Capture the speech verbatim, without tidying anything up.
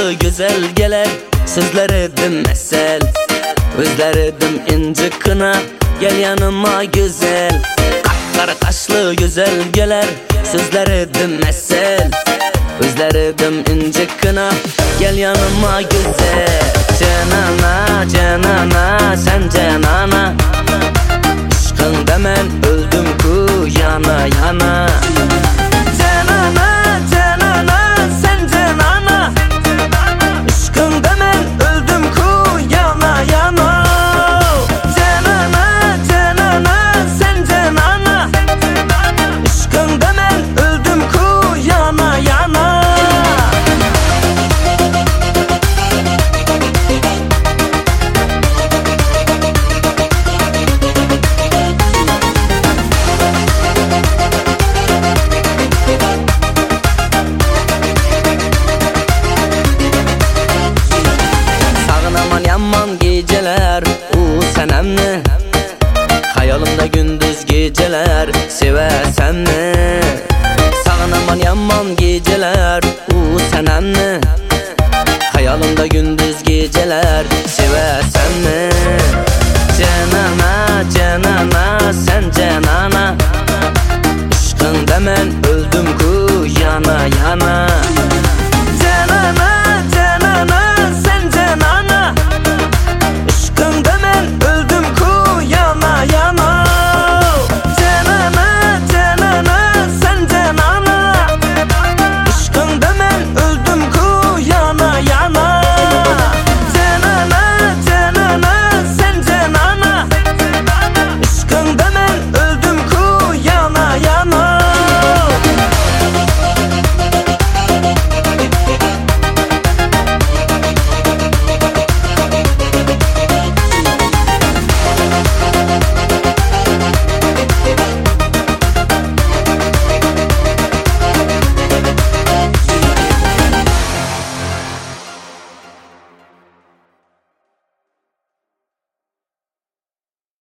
kaşlı güzel geler, sizler edim mesel. Özler edim ince kına, gel yanıma güzel. Kapkara kaşlı güzel geler, sizler edim mesel. Özler edim ince kına, gel yanıma güzel. Cenana cenana sen cenana, aşkında men öldüm ku yana yana. Cenana cenana sen cenana, aşkında men öldüm ku yana yana. Cenana cenana sen cenana, aşkında men öldüm ku yana yana. Yaman geceler u senemni, hayalimda gündüz geceler sevesen mi? Sağınaman yaman